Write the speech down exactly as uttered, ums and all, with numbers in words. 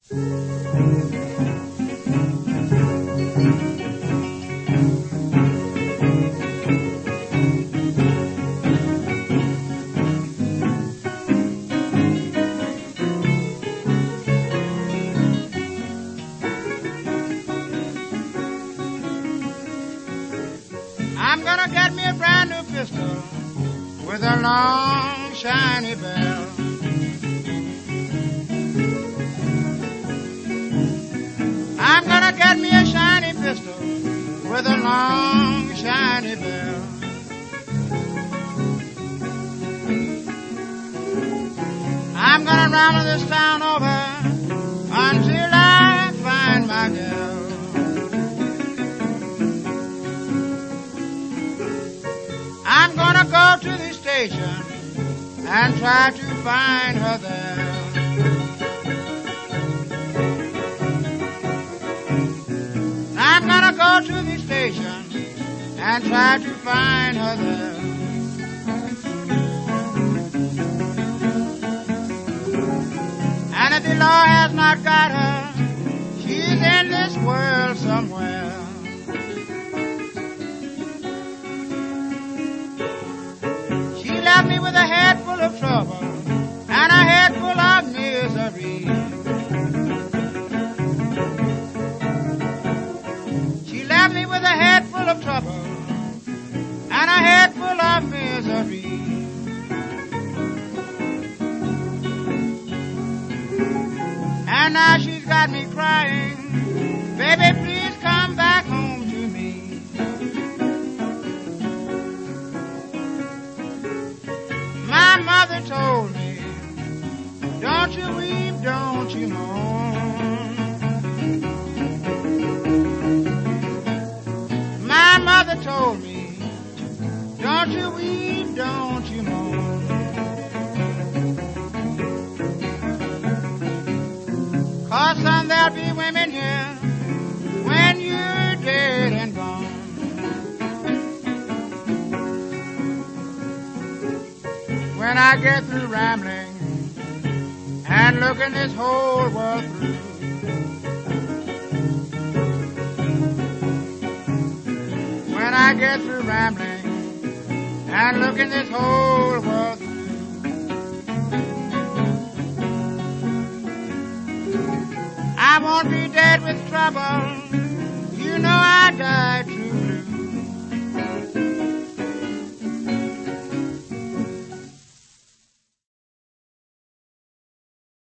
I'm gonna get me a brand new pistol with a long shiny bell. I'm gonna get me a shiny pistol with a long shiny bell. I'm gonna ramble this town over until I find my girl. I'm gonna go to the station and try to find her there. I'm gonna go to the station and try to find her there. And if the law has not got her, she's in this world somewhere. Left me with a head full of trouble and a head full of misery. She left me with a head full of trouble and a head full of misery. And now she's got me crying, baby, please come back home to me. My mother told me, don't you weep, don't you mourn. My mother told me, don't you weep, don't you mourn. Cause son, there'll be women here when you're dead and gone. When I get through rambling and looking this whole world through, when I get through rambling and looking this whole world through, I won't be dead with trouble, you know I died true.